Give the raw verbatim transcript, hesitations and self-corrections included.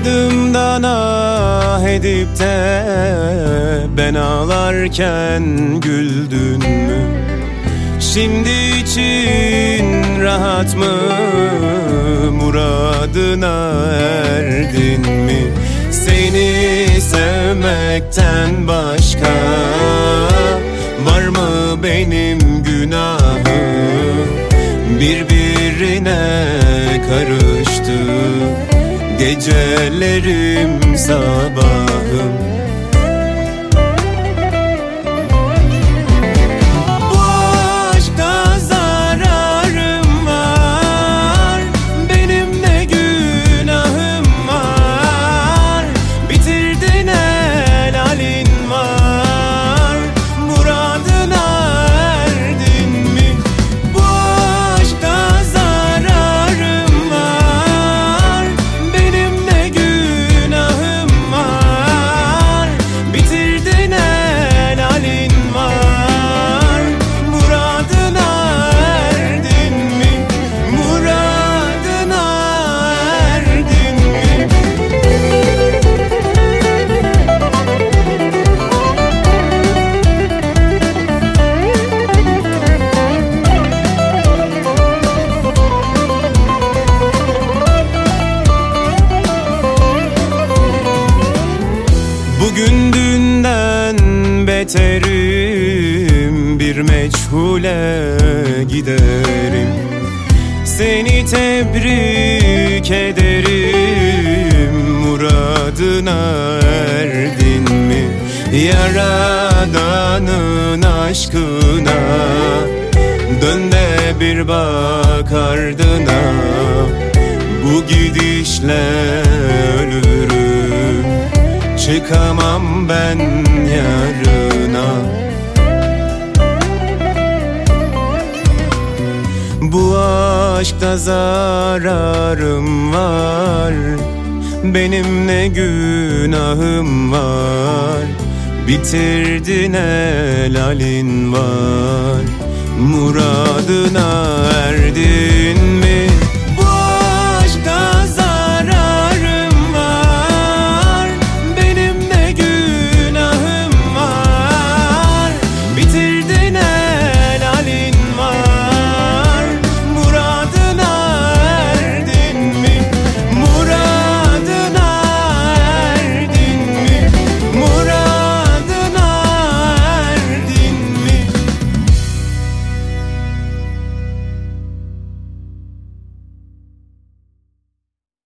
Ardımdan ah edip de ben ağlarken güldün mü? Şimdi için rahat mı, muradına erdin mi? Seni sevmekten başka var mı benim günahım? Birbirine karıştı gecelerim sabahım. Bu aşkta zararım var, benim ne günahım var? Bitirdin helalin var, muradına erdin mi? Bu aşkta zararım var, benim ne günahım var? Bitirdin helalin var, muradına erdin mi? Muradına erdin mi? Bugün dünden beterim, bir meçhule giderim. Seni tebrik ederim, muradına erdin mi? Yaradanın aşkına dön de bir bak ardına. Bu gidişle ölürüm, çıkamam ben yarına. Bu aşkta zararım var, benim ne günahım var? Bitirdin helalin var, muradına erdin.